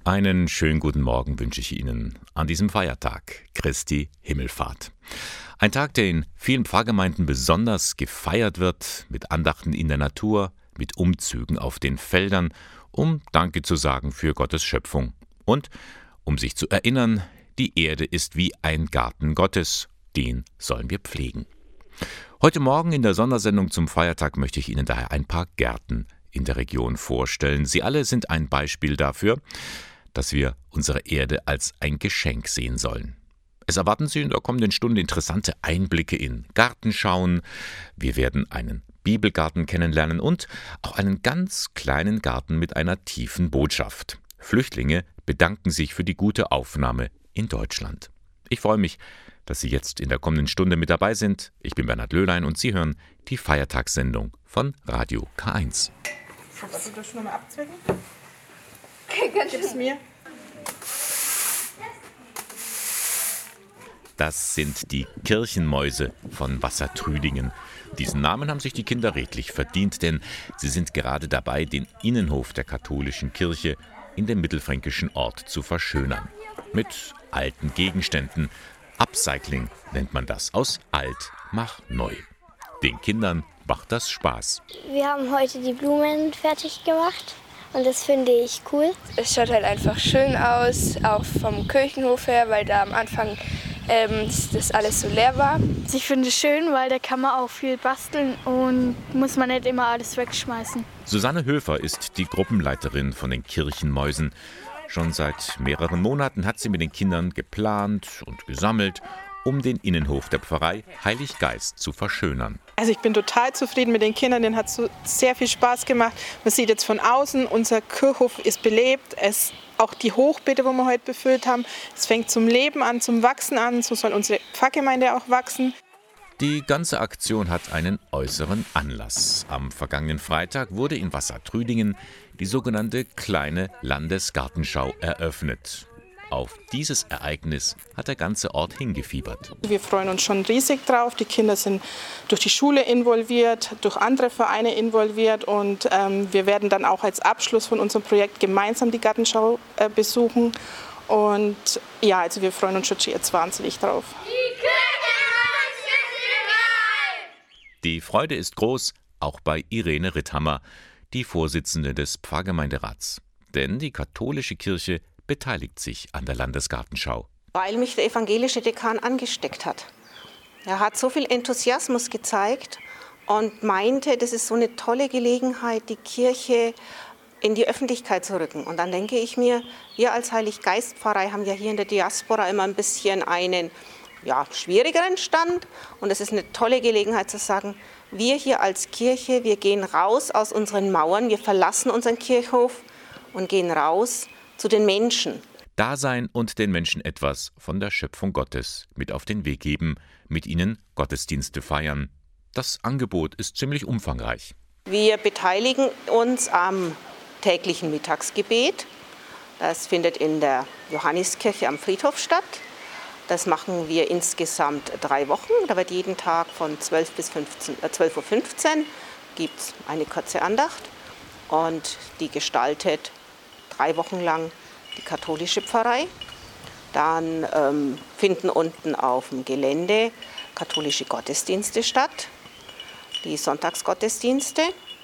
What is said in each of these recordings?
Einen schönen guten Morgen wünsche ich Ihnen an diesem Feiertag, Christi Himmelfahrt. Ein Tag, der in vielen Pfarrgemeinden besonders gefeiert wird, mit Andachten in der Natur, mit Umzügen auf den Feldern, um Danke zu sagen für Gottes Schöpfung. Und um sich zu erinnern, die Erde ist wie ein Garten Gottes, den sollen wir pflegen. Heute Morgen in der Sondersendung zum Feiertag möchte ich Ihnen daher ein paar Gärten in der Region vorstellen. Sie alle sind ein Beispiel dafür, dass wir unsere Erde als ein Geschenk sehen sollen. Es erwarten Sie in der kommenden Stunde interessante Einblicke in Gartenschauen. Wir werden einen Bibelgarten kennenlernen und auch einen ganz kleinen Garten mit einer tiefen Botschaft. Flüchtlinge bedanken sich für die gute Aufnahme in Deutschland. Ich freue mich, dass Sie jetzt in der kommenden Stunde mit dabei sind. Ich bin Bernhard Löhlein und Sie hören die Feiertagssendung von Radio K1. Kannst du das schon mal abzwicken? Gib's mir. Das sind die Kirchenmäuse von Wassertrüdingen. Diesen Namen haben sich die Kinder redlich verdient, denn sie sind gerade dabei, den Innenhof der katholischen Kirche in dem mittelfränkischen Ort zu verschönern. Mit alten Gegenständen. Upcycling nennt man das. Aus alt mach neu. Den Kindern macht das Spaß. Wir haben heute die Blumen fertig gemacht und das finde ich cool. Es schaut halt einfach schön aus, auch vom Kirchenhof her, weil da am Anfang das alles so leer war. Ich finde es schön, weil da kann man auch viel basteln und muss man nicht immer alles wegschmeißen. Susanne Höfer ist die Gruppenleiterin von den Kirchenmäusen. Schon seit mehreren Monaten hat sie mit den Kindern geplant und gesammelt, um den Innenhof der Pfarrei Heiliggeist zu verschönern. Also ich bin total zufrieden mit den Kindern, denen hat es so sehr viel Spaß gemacht. Man sieht jetzt von außen, unser Kirchhof ist belebt. Auch die Hochbeete, wo wir heute befüllt haben, es fängt zum Leben an, zum Wachsen an. So soll unsere Pfarrgemeinde auch wachsen. Die ganze Aktion hat einen äußeren Anlass. Am vergangenen Freitag wurde in Wassertrüdingen die sogenannte kleine Landesgartenschau eröffnet. Auf dieses Ereignis hat der ganze Ort hingefiebert. Wir freuen uns schon riesig drauf. Die Kinder sind durch die Schule involviert, durch andere Vereine involviert und wir werden dann auch als Abschluss von unserem Projekt gemeinsam die Gartenschau besuchen. Und ja, also wir freuen uns schon jetzt wahnsinnig drauf. Die Freude ist groß, auch bei Irene Ritthammer, die Vorsitzende des Pfarrgemeinderats. Denn die katholische Kirche beteiligt sich an der Landesgartenschau. Weil mich der evangelische Dekan angesteckt hat. Er hat so viel Enthusiasmus gezeigt und meinte, das ist so eine tolle Gelegenheit, die Kirche in die Öffentlichkeit zu rücken. Und dann denke ich mir, wir als Heiliggeistpfarrei haben ja hier in der Diaspora immer ein bisschen einen schwierigeren Stand. Und es ist eine tolle Gelegenheit zu sagen, wir hier als Kirche, wir gehen raus aus unseren Mauern, wir verlassen unseren Kirchhof und gehen raus zu den Menschen. Dasein und den Menschen etwas von der Schöpfung Gottes mit auf den Weg geben, mit ihnen Gottesdienste feiern. Das Angebot ist ziemlich umfangreich. Wir beteiligen uns am täglichen Mittagsgebet. Das findet in der Johanniskirche am Friedhof statt. Das machen wir insgesamt 3 Wochen. Da wird jeden Tag von 12 bis 12:15 Uhr gibt es eine kurze Andacht. Und die gestaltet 3 Wochen lang die katholische Pfarrei. Dann finden unten auf dem Gelände katholische Gottesdienste statt, die Sonntagsgottesdienste.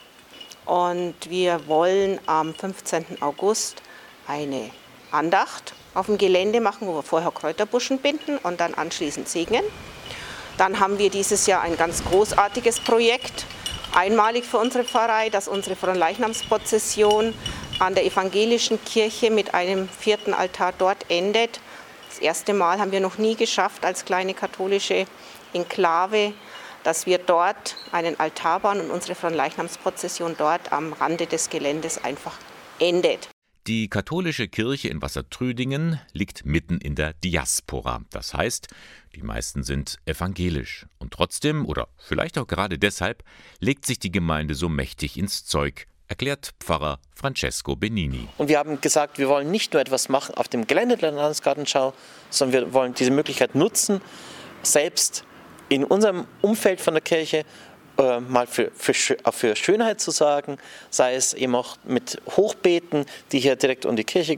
Und wir wollen am 15. August eine Andacht auf dem Gelände machen, wo wir vorher Kräuterbuschen binden und dann anschließend segnen. Dann haben wir dieses Jahr ein ganz großartiges Projekt, einmalig für unsere Pfarrei, dass unsere Fronleichnamsprozession an der evangelischen Kirche mit einem 4. Altar dort endet. Das erste Mal haben wir noch nie geschafft als kleine katholische Enklave, dass wir dort einen Altar bauen und unsere Fronleichnamsprozession dort am Rande des Geländes einfach endet. Die katholische Kirche in Wassertrüdingen liegt mitten in der Diaspora. Das heißt, die meisten sind evangelisch. Und trotzdem, oder vielleicht auch gerade deshalb, legt sich die Gemeinde so mächtig ins Zeug, erklärt Pfarrer Francesco Benini. Und wir haben gesagt, wir wollen nicht nur etwas machen auf dem Gelände der Landesgartenschau, sondern wir wollen diese Möglichkeit nutzen, selbst in unserem Umfeld von der Kirche mal für Schönheit zu sorgen, sei es eben auch mit Hochbeeten, die hier direkt um die Kirche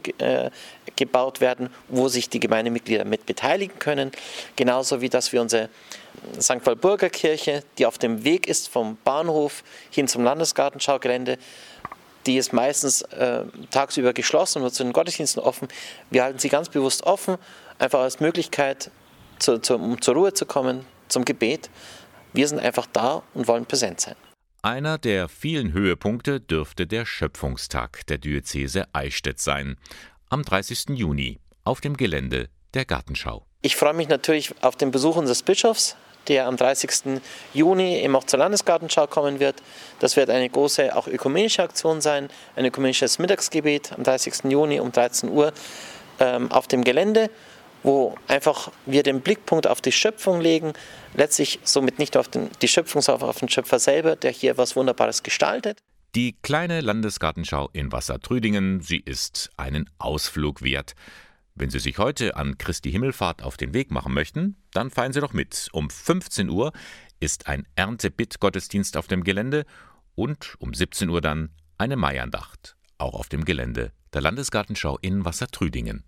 gebaut werden, wo sich die Gemeindemitglieder mit beteiligen können. Genauso wie dass wir unsere St. Walburger Kirche, die auf dem Weg ist vom Bahnhof hin zum Landesgartenschaugelände, die ist meistens tagsüber geschlossen und wird zu den Gottesdiensten offen. Wir halten sie ganz bewusst offen, einfach als Möglichkeit, um zur Ruhe zu kommen, zum Gebet. Wir sind einfach da und wollen präsent sein. Einer der vielen Höhepunkte dürfte der Schöpfungstag der Diözese Eichstätt sein, am 30. Juni auf dem Gelände der Gartenschau. Ich freue mich natürlich auf den Besuch unseres Bischofs, der am 30. Juni eben auch zur Landesgartenschau kommen wird. Das wird eine große, auch ökumenische Aktion sein, ein ökumenisches Mittagsgebet am 30. Juni um 13 Uhr auf dem Gelände, wo einfach wir den Blickpunkt auf die Schöpfung legen, letztlich somit nicht auf die Schöpfung, sondern auf den Schöpfer selber, der hier etwas Wunderbares gestaltet. Die kleine Landesgartenschau in Wassertrüdingen, sie ist einen Ausflug wert. Wenn Sie sich heute an Christi Himmelfahrt auf den Weg machen möchten, dann feiern Sie doch mit. Um 15 Uhr ist ein Erntebittgottesdienst auf dem Gelände und um 17 Uhr dann eine Maiandacht, auch auf dem Gelände der Landesgartenschau in Wassertrüdingen.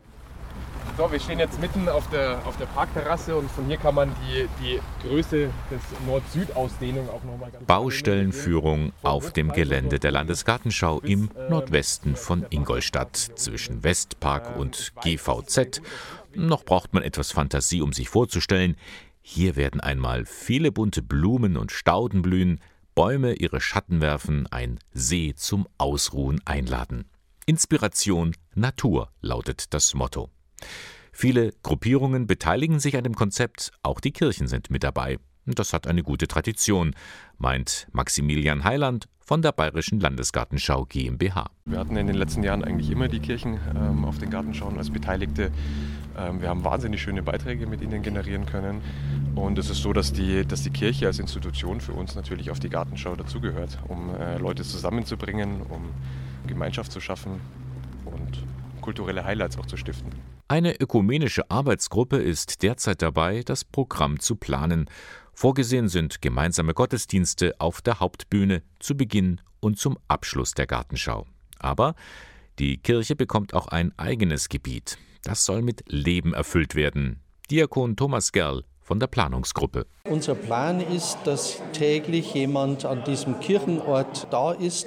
So, wir stehen jetzt mitten auf der Parkterrasse und von hier kann man die Größe des Nord-Süd-Ausdehnung auch nochmal ganz Baustellenführung auf dem Gelände der Landesgartenschau im Nordwesten von Ingolstadt zwischen Westpark und GVZ. Noch braucht man etwas Fantasie, um sich vorzustellen, hier werden einmal viele bunte Blumen und Stauden blühen, Bäume ihre Schatten werfen, ein See zum Ausruhen einladen. Inspiration Natur lautet das Motto. Viele Gruppierungen beteiligen sich an dem Konzept, auch die Kirchen sind mit dabei. Das hat eine gute Tradition, meint Maximilian Heiland von der Bayerischen Landesgartenschau GmbH. Wir hatten in den letzten Jahren eigentlich immer die Kirchen auf den Gartenschauen als Beteiligte. Wir haben wahnsinnig schöne Beiträge mit ihnen generieren können. Und es ist so, dass die Kirche als Institution für uns natürlich auf die Gartenschau dazugehört, um Leute zusammenzubringen, um Gemeinschaft zu schaffen und kulturelle Highlights auch zu stiften. Eine ökumenische Arbeitsgruppe ist derzeit dabei, das Programm zu planen. Vorgesehen sind gemeinsame Gottesdienste auf der Hauptbühne zu Beginn und zum Abschluss der Gartenschau. Aber die Kirche bekommt auch ein eigenes Gebiet. Das soll mit Leben erfüllt werden. Diakon Thomas Gerl von der Planungsgruppe. Unser Plan ist, dass täglich jemand an diesem Kirchenort da ist,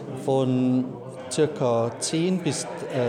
von ca. 10 bis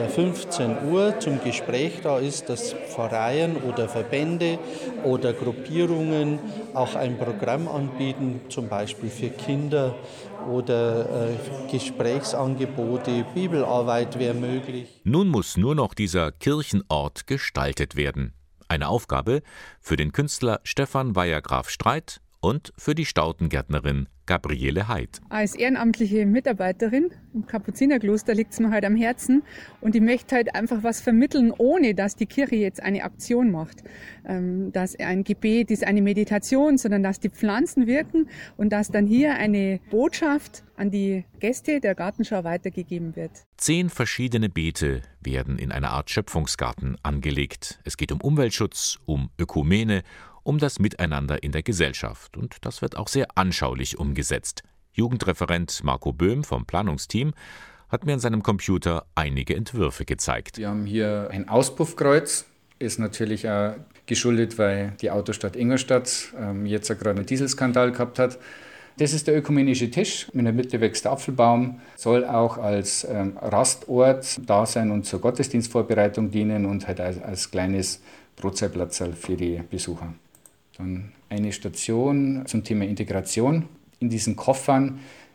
15 Uhr zum Gespräch da ist, dass Pfarreien oder Verbände oder Gruppierungen auch ein Programm anbieten, zum Beispiel für Kinder oder Gesprächsangebote, Bibelarbeit wäre möglich. Nun muss nur noch dieser Kirchenort gestaltet werden. Eine Aufgabe für den Künstler Stefan Weyer-Graf-Streit und für die Staudengärtnerin Gabriele Heid. Als ehrenamtliche Mitarbeiterin im Kapuzinerkloster liegt es mir halt am Herzen und ich möchte halt einfach was vermitteln, ohne dass die Kirche jetzt eine Aktion macht. Dass ein Gebet ist eine Meditation, sondern dass die Pflanzen wirken und dass dann hier eine Botschaft an die Gäste der Gartenschau weitergegeben wird. 10 verschiedene Beete werden in einer Art Schöpfungsgarten angelegt. Es geht um Umweltschutz, um Ökumene, um das Miteinander in der Gesellschaft. Und das wird auch sehr anschaulich umgesetzt. Jugendreferent Marco Böhm vom Planungsteam hat mir an seinem Computer einige Entwürfe gezeigt. Wir haben hier ein Auspuffkreuz, ist natürlich auch geschuldet, weil die Autostadt Ingolstadt jetzt gerade einen Dieselskandal gehabt hat. Das ist der ökumenische Tisch, in der Mitte wächst der Apfelbaum, soll auch als Rastort da sein und zur Gottesdienstvorbereitung dienen und halt als kleines Brotzeitplatzerl für die Besucher. Dann eine Station zum Thema Integration. In diesen Koffern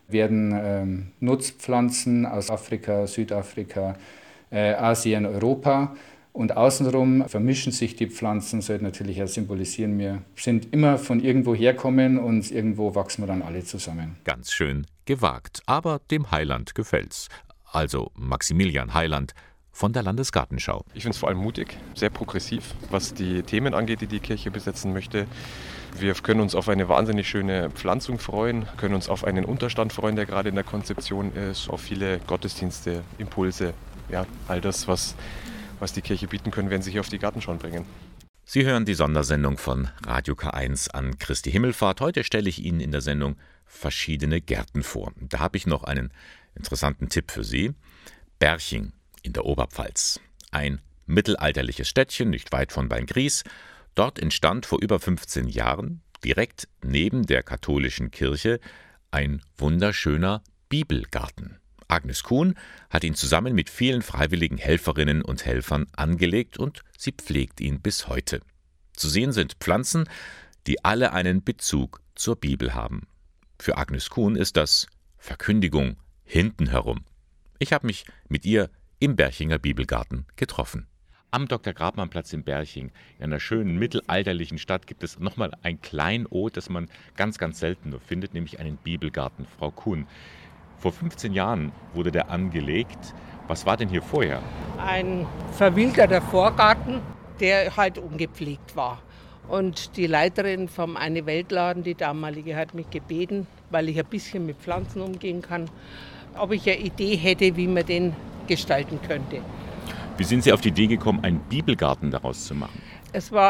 werden Nutzpflanzen aus Afrika, Südafrika, Asien, Europa und außenrum vermischen sich die Pflanzen, sollte natürlich auch symbolisieren, wir sind immer von irgendwo herkommen und irgendwo wachsen wir dann alle zusammen. Ganz schön gewagt, aber dem Heiland gefällt's. Also Maximilian Heiland von der Landesgartenschau. Ich finde es vor allem mutig, sehr progressiv, was die Themen angeht, die die Kirche besetzen möchte. Wir können uns auf eine wahnsinnig schöne Pflanzung freuen, können uns auf einen Unterstand freuen, der gerade in der Konzeption ist, auf viele Gottesdienste, Impulse, ja, all das, was die Kirche bieten können, werden sie hier auf die Gartenschauen bringen. Sie hören die Sondersendung von Radio K1 an Christi Himmelfahrt. Heute stelle ich Ihnen in der Sendung verschiedene Gärten vor. Da habe ich noch einen interessanten Tipp für Sie. Berching in der Oberpfalz. Ein mittelalterliches Städtchen, nicht weit von Beingries. Dort entstand vor über 15 Jahren, direkt neben der katholischen Kirche, ein wunderschöner Bibelgarten. Agnes Kuhn hat ihn zusammen mit vielen freiwilligen Helferinnen und Helfern angelegt und sie pflegt ihn bis heute. Zu sehen sind Pflanzen, die alle einen Bezug zur Bibel haben. Für Agnes Kuhn ist das Verkündigung hinten herum. Ich habe mich mit ihr im Berchinger Bibelgarten getroffen. Am Dr. Grabmann-Platz in Berching, in einer schönen mittelalterlichen Stadt, gibt es nochmal ein Kleinod, das man ganz, ganz selten nur findet, nämlich einen Bibelgarten. Frau Kuhn, vor 15 Jahren wurde der angelegt. Was war denn hier vorher? Ein verwilderter Vorgarten, der halt ungepflegt war. Und die Leiterin vom Eine-Welt-Laden, die damalige, hat mich gebeten, weil ich ein bisschen mit Pflanzen umgehen kann, ob ich eine Idee hätte, wie man den gestalten könnte. Wie sind Sie auf die Idee gekommen, einen Bibelgarten daraus zu machen? Es war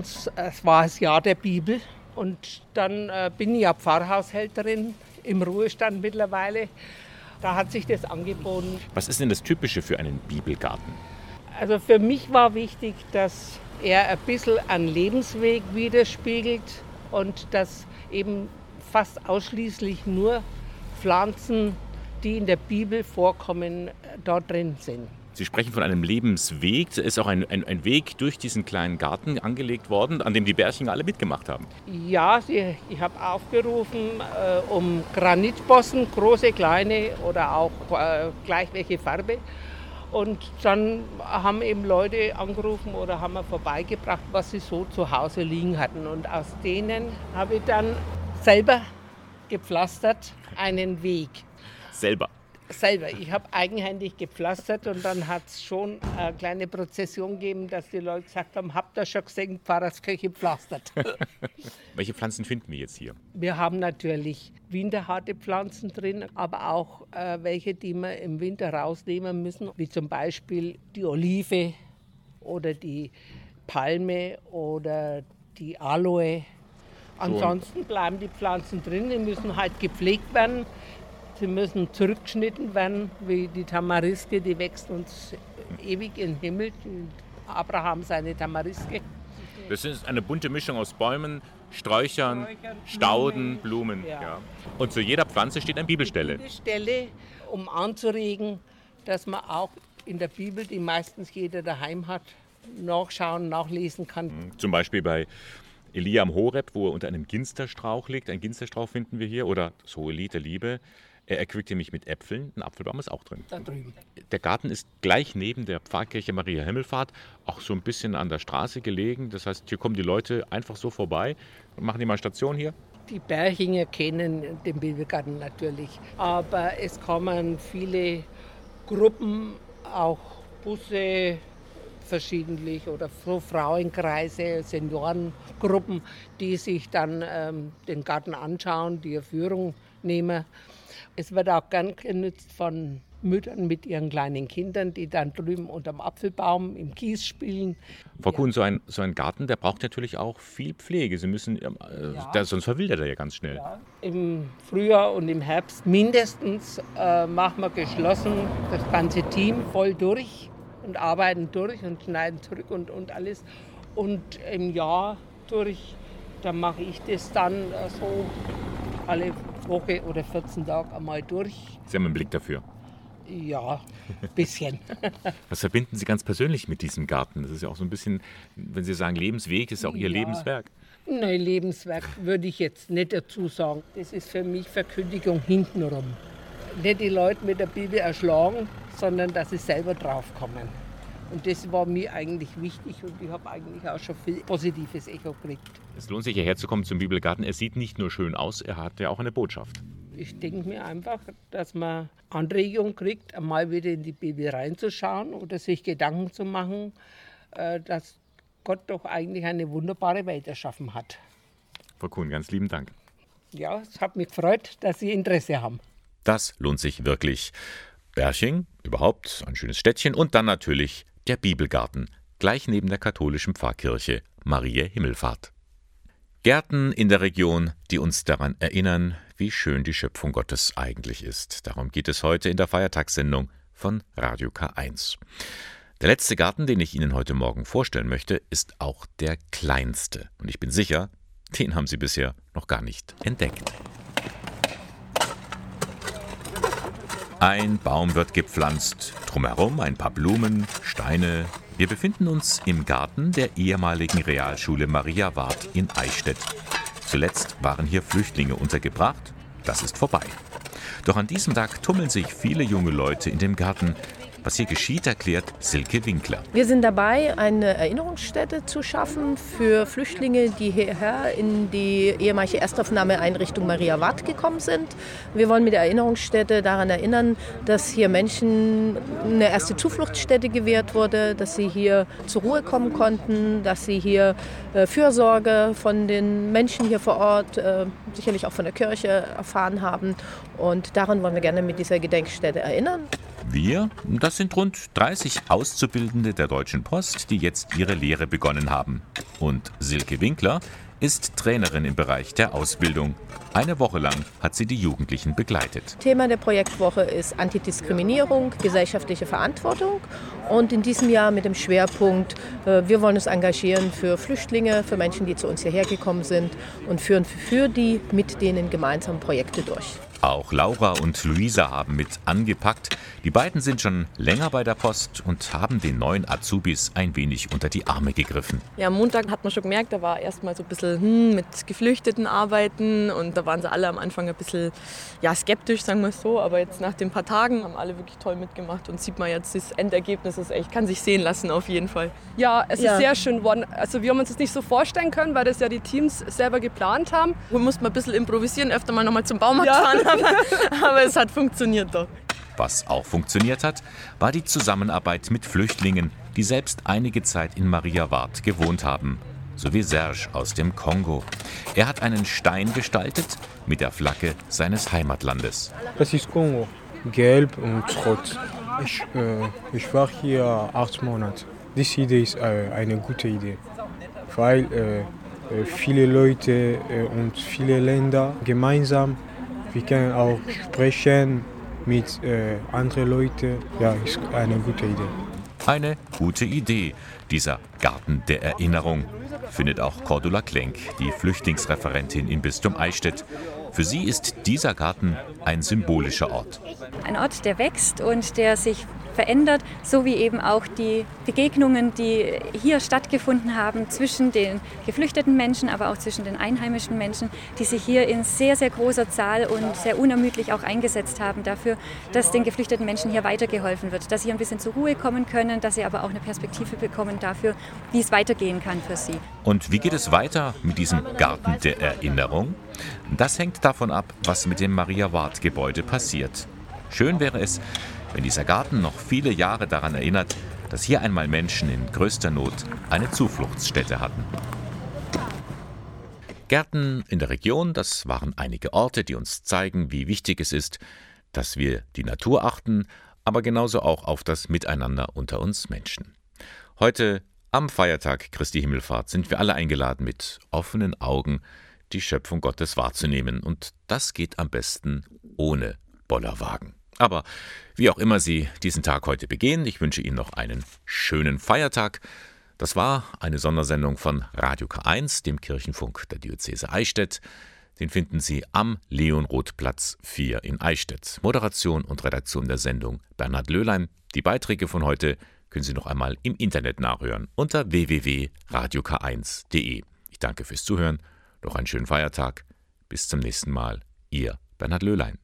das Jahr der Bibel und dann bin ich ja Pfarrhaushälterin im Ruhestand mittlerweile. Da hat sich das angeboten. Was ist denn das Typische für einen Bibelgarten? Also für mich war wichtig, dass er ein bisschen einen Lebensweg widerspiegelt und dass eben fast ausschließlich nur Pflanzen, die in der Bibel vorkommen, dort drin sind. Sie sprechen von einem Lebensweg. Es ist auch ein Weg durch diesen kleinen Garten angelegt worden, an dem die Berchinger alle mitgemacht haben. Ja, ich habe aufgerufen um Granitbossen, große, kleine oder auch gleich welche Farbe. Und dann haben eben Leute angerufen oder haben mir vorbeigebracht, was sie so zu Hause liegen hatten. Und aus denen habe ich dann selber gepflastert einen Weg. Selber? Selber. Ich habe eigenhändig gepflastert und dann hat es schon eine kleine Prozession gegeben, dass die Leute gesagt haben, habt ihr schon gesehen, Pfarrerskirche pflastert. Welche Pflanzen finden wir jetzt hier? Wir haben natürlich winterharte Pflanzen drin, aber auch welche, die wir im Winter rausnehmen müssen, wie zum Beispiel die Olive oder die Palme oder die Aloe. Ansonsten bleiben die Pflanzen drin, die müssen halt gepflegt werden. Sie müssen zurückgeschnitten werden, wie die Tamariske, die wächst uns ewig in den Himmel. Abraham seine Tamariske. Das ist eine bunte Mischung aus Bäumen, Sträuchern, Stauden, Blumen. Ja. Und zu jeder Pflanze steht eine Bibelstelle. Bibelstelle, um anzuregen, dass man auch in der Bibel, die meistens jeder daheim hat, nachschauen, nachlesen kann. Zum Beispiel bei Elia am Horeb, wo er unter einem Ginsterstrauch liegt. Ein Ginsterstrauch finden wir hier. Oder das Hohelied der Liebe. Er erquickte mich mit Äpfeln. Ein Apfelbaum ist auch drin. Da drüben. Der Garten ist gleich neben der Pfarrkirche Maria Himmelfahrt, auch so ein bisschen an der Straße gelegen. Das heißt, hier kommen die Leute einfach so vorbei und machen die mal Station hier. Die Berchinger kennen den Bibelgarten natürlich, aber es kommen viele Gruppen, auch Busse, verschiedentlich oder so Frauenkreise, Seniorengruppen, die sich dann den Garten anschauen, die eine Führung nehmen. Es wird auch gern genutzt von Müttern mit ihren kleinen Kindern, die dann drüben unterm Apfelbaum im Kies spielen. Frau Kuhn, so ein Garten, der braucht natürlich auch viel Pflege. Sie müssen, sonst verwildert er ja ganz schnell. Ja. Im Frühjahr und im Herbst mindestens machen wir geschlossen das ganze Team voll durch und arbeiten durch und schneiden zurück und alles. Und im Jahr durch, da mache ich das dann so alle Woche oder 14 Tage einmal durch. Sie haben einen Blick dafür? Ja, ein bisschen. Was verbinden Sie ganz persönlich mit diesem Garten? Das ist ja auch so ein bisschen, wenn Sie sagen Lebensweg, ist auch Ihr Lebenswerk. Nein, Lebenswerk würde ich jetzt nicht dazu sagen. Das ist für mich Verkündigung hintenrum. Nicht die Leute mit der Bibel erschlagen, sondern dass sie selber draufkommen. Und das war mir eigentlich wichtig und ich habe eigentlich auch schon viel positives Echo gekriegt. Es lohnt sich hierher zu kommen zum Bibelgarten. Er sieht nicht nur schön aus, er hat ja auch eine Botschaft. Ich denke mir einfach, dass man Anregung kriegt, einmal wieder in die Bibel reinzuschauen oder sich Gedanken zu machen, dass Gott doch eigentlich eine wunderbare Welt erschaffen hat. Frau Kuhn, ganz lieben Dank. Ja, es hat mich gefreut, dass Sie Interesse haben. Das lohnt sich wirklich. Berching, überhaupt ein schönes Städtchen und dann natürlich der Bibelgarten gleich neben der katholischen Pfarrkirche Mariä Himmelfahrt. Gärten in der Region, die uns daran erinnern, wie schön die Schöpfung Gottes eigentlich ist. Darum geht es heute in der Feiertagssendung von Radio K1. Der letzte Garten, den ich Ihnen heute Morgen vorstellen möchte, ist auch der kleinste. Und ich bin sicher, den haben Sie bisher noch gar nicht entdeckt. Ein Baum wird gepflanzt, drumherum ein paar Blumen, Steine. Wir befinden uns im Garten der ehemaligen Realschule Maria Ward in Eichstätt. Zuletzt waren hier Flüchtlinge untergebracht. Das ist vorbei. Doch an diesem Tag tummeln sich viele junge Leute in dem Garten. Was hier geschieht, erklärt Silke Winkler. Wir sind dabei, eine Erinnerungsstätte zu schaffen für Flüchtlinge, die hierher in die ehemalige Erstaufnahmeeinrichtung Maria Ward gekommen sind. Wir wollen mit der Erinnerungsstätte daran erinnern, dass hier Menschen eine erste Zufluchtsstätte gewährt wurde, dass sie hier zur Ruhe kommen konnten, dass sie hier Fürsorge von den Menschen hier vor Ort, sicherlich auch von der Kirche erfahren haben. Und daran wollen wir gerne mit dieser Gedenkstätte erinnern. Wir, das sind rund 30 Auszubildende der Deutschen Post, die jetzt ihre Lehre begonnen haben. Und Silke Winkler ist Trainerin im Bereich der Ausbildung. Eine Woche lang hat sie die Jugendlichen begleitet. Thema der Projektwoche ist Antidiskriminierung, gesellschaftliche Verantwortung. Und in diesem Jahr mit dem Schwerpunkt, wir wollen uns engagieren für Flüchtlinge, für Menschen, die zu uns hierher gekommen sind und führen für die mit denen gemeinsam Projekte durch. Auch Laura und Luisa haben mit angepackt. Die beiden sind schon länger bei der Post und haben den neuen Azubis ein wenig unter die Arme gegriffen. Ja, am Montag hat man schon gemerkt, da war erstmal so ein bisschen mit Geflüchteten arbeiten und da waren sie alle am Anfang ein bisschen skeptisch, sagen wir es so. Aber jetzt nach den paar Tagen haben alle wirklich toll mitgemacht und sieht man jetzt, das Endergebnis ist echt, kann sich sehen lassen auf jeden Fall. Ja, es ist sehr schön geworden. Also wir haben uns das nicht so vorstellen können, weil das ja die Teams selber geplant haben. Wir mussten mal ein bisschen improvisieren, öfter mal nochmal zum Baumarkt fahren, aber es hat funktioniert doch. Was auch funktioniert hat, war die Zusammenarbeit mit Flüchtlingen, die selbst einige Zeit in Maria Ward gewohnt haben. So wie Serge aus dem Kongo. Er hat einen Stein gestaltet mit der Flagge seines Heimatlandes. Das ist Kongo, gelb und rot. Ich war hier 8 Monate. Diese Idee ist eine gute Idee, weil viele Leute und viele Länder gemeinsam, wir können auch sprechen mit anderen Leuten. Ja, ist eine gute Idee. Eine gute Idee, dieser Garten der Erinnerung, findet auch Cordula Klenk, die Flüchtlingsreferentin im Bistum Eichstätt. Für sie ist dieser Garten ein symbolischer Ort. Ein Ort, der wächst und der sich verändert, so wie eben auch die Begegnungen, die hier stattgefunden haben zwischen den geflüchteten Menschen, aber auch zwischen den einheimischen Menschen, die sich hier in sehr, sehr großer Zahl und sehr unermüdlich auch eingesetzt haben dafür, dass den geflüchteten Menschen hier weitergeholfen wird, dass sie ein bisschen zur Ruhe kommen können, dass sie aber auch eine Perspektive bekommen dafür, wie es weitergehen kann für sie. Und wie geht es weiter mit diesem Garten der Erinnerung? Das hängt davon ab, was mit dem Maria-Ward-Gebäude passiert. Schön wäre es, wenn dieser Garten noch viele Jahre daran erinnert, dass hier einmal Menschen in größter Not eine Zufluchtsstätte hatten. Gärten in der Region, das waren einige Orte, die uns zeigen, wie wichtig es ist, dass wir die Natur achten, aber genauso auch auf das Miteinander unter uns Menschen. Heute, am Feiertag Christi Himmelfahrt, sind wir alle eingeladen, mit offenen Augen die Schöpfung Gottes wahrzunehmen. Und das geht am besten ohne Bollerwagen. Aber wie auch immer Sie diesen Tag heute begehen, ich wünsche Ihnen noch einen schönen Feiertag. Das war eine Sondersendung von Radio K1, dem Kirchenfunk der Diözese Eichstätt. Den finden Sie am Leonrothplatz 4 in Eichstätt. Moderation und Redaktion der Sendung Bernhard Löhlein. Die Beiträge von heute können Sie noch einmal im Internet nachhören unter www.radiok1.de. Ich danke fürs Zuhören, noch einen schönen Feiertag. Bis zum nächsten Mal. Ihr Bernhard Löhlein.